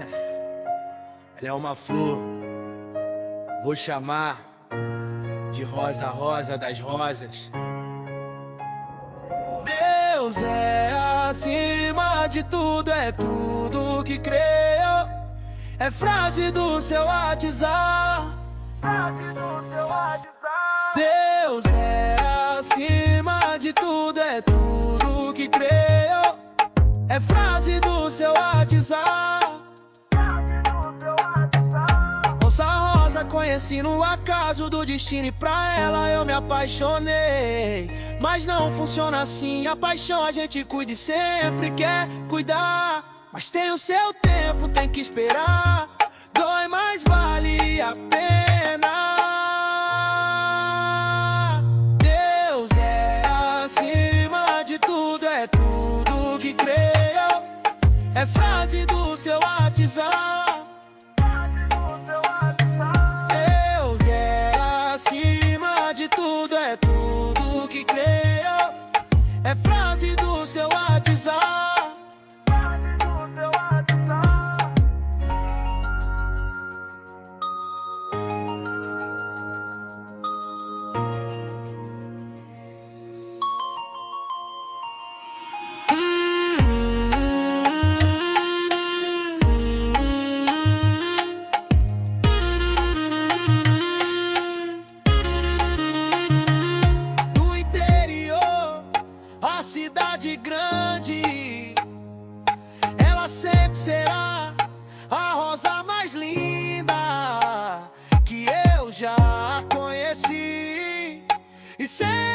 Ela é uma flor, vou chamar de rosa, rosa das rosas. Deus é acima de tudo, é tudo que creio. É frase do seu WhatsApp. Deus é acima de tudo, é tudo que creio. É frase do seu WhatsApp. Moça rosa, conheci no acaso do destino e pra ela eu me apaixonei. Mas não funciona assim, a paixão a gente cuida e sempre quer cuidar. Mas tem o seu tempo, tem que esperar. Dói, mas vale a pena. Deus é acima de tudo, é tudo que creio. É frase do seu WhatsApp. Deus é acima de tudo, é tudo que creio. É frase do seu WhatsApp. Do interior, a cidade grande, ela sempre será a rosa mais linda que eu já conheci. E sempre